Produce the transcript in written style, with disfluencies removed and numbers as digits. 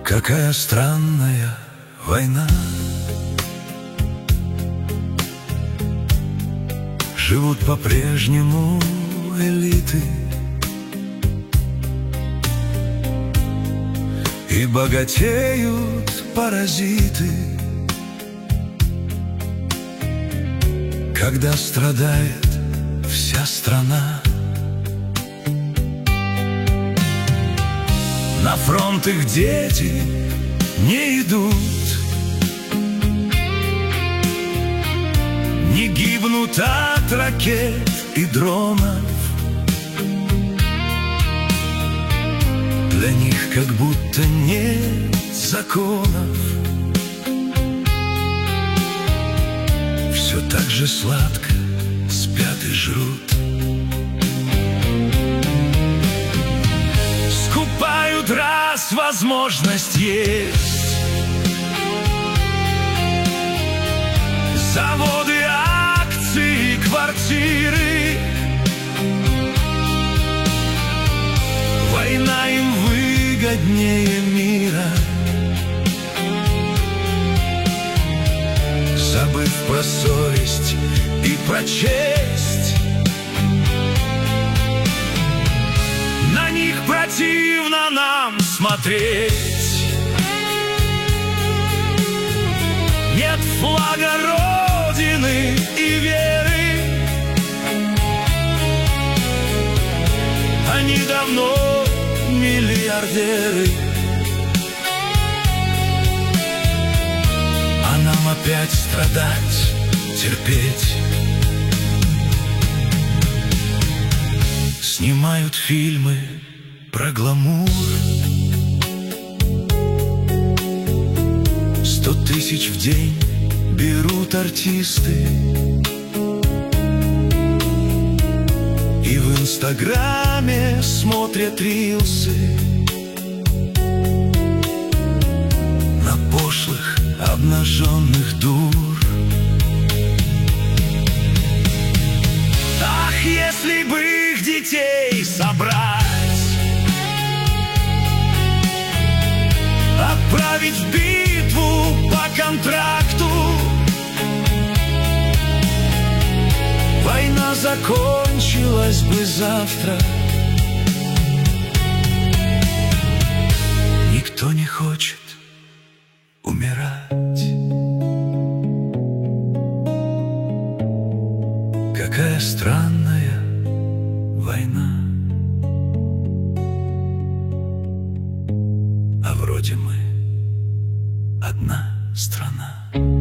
Какая странная война. Живут по-прежнему элиты и богатеют паразиты. Когда страдает вся страна, на фронт их дети не идут, не гибнут от ракет и дронов. Для них как будто нет законов. Все так же сладко спят и жрут. Скупают, раз возможность есть, заводы, акции, квартиры. Война им выгоднее мира. Забыв про совесть и про честь, на них противно нам смотреть. Нет флага Родины и веры. Они давно миллиардеры, а нам опять страдать, терпеть. Снимают фильмы про гламур. 100 тысяч в день берут артисты, и в Инстаграме смотрят рилсы на пошлых обнаженных дур. Ах, если бы их детей собрать, отправить в битву по контракту, война закончилась бы завтра. Никто не хочет умирать. Какая странная война. А вроде мы одна страна.